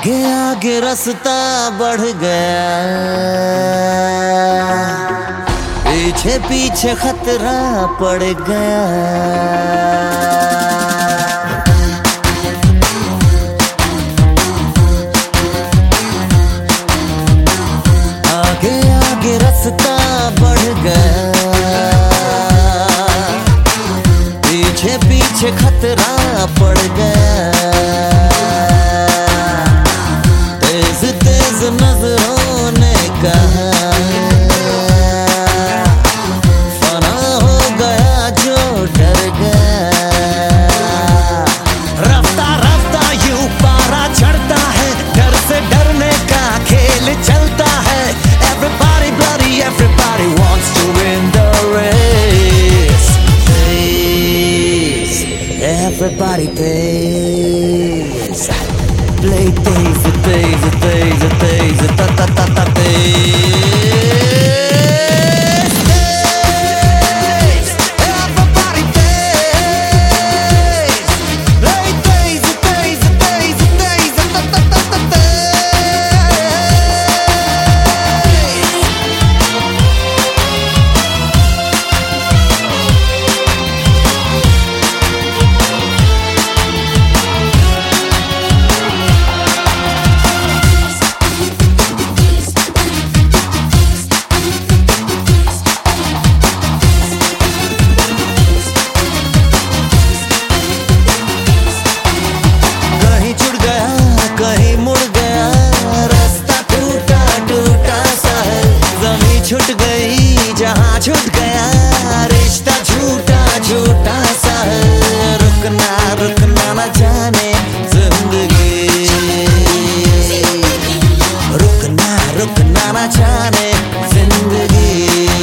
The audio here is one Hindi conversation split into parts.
आगे आगे रास्ता बढ़ गया, पीछे पीछे खतरा पड़ गया। आगे आगे रास्ता बढ़ गया, पीछे पीछे खतरा पड़ गया। तेज तेज नजरों ने कहा, फना हो गया जो डर गया। रफ्ता रफ्ता यूं पारा चढ़ता है, डर से डरने का खेल चलता है। Everybody bloody, everybody wants to win the race. Pace, everybody pays. Play daisy, daisy, daisy, daisy, ta ta ta ta daisy. Everybody pays. Play daisy, daisy, daisy, daisy, ta ta ta ta daisy. कहीं मुड़ गया, रास्ता टूटा टूटा सा है। ज़मीं छूट गई जहाँ छूट गया, रिश्ता झूठा झूठा सा है। रुकना रुकना न जाने जिंदगी, रुकना रुकना न जाने जिंदगी।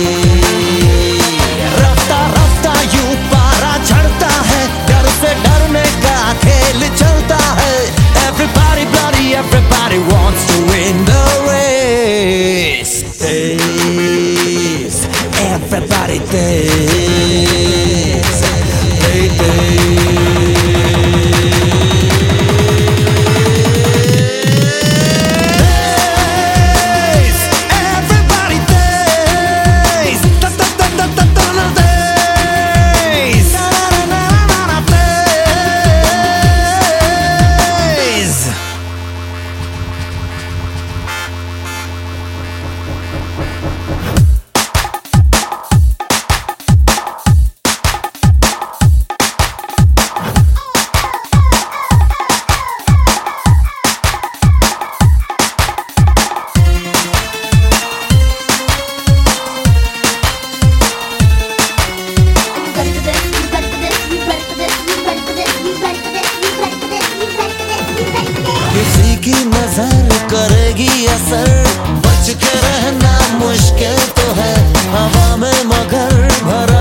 रफ्ता रफ्ता यूं पारा चढ़ता है, डर से डरने का खेल चलता है। Everybody bloody, everybody wants to win the race. Days, everybody days, hey days, everybody days, da da da da da da da days, da da da da da days. किसी की नजर करेगी असर, बच के रहना मुश्किल तो है हवा में मगर भर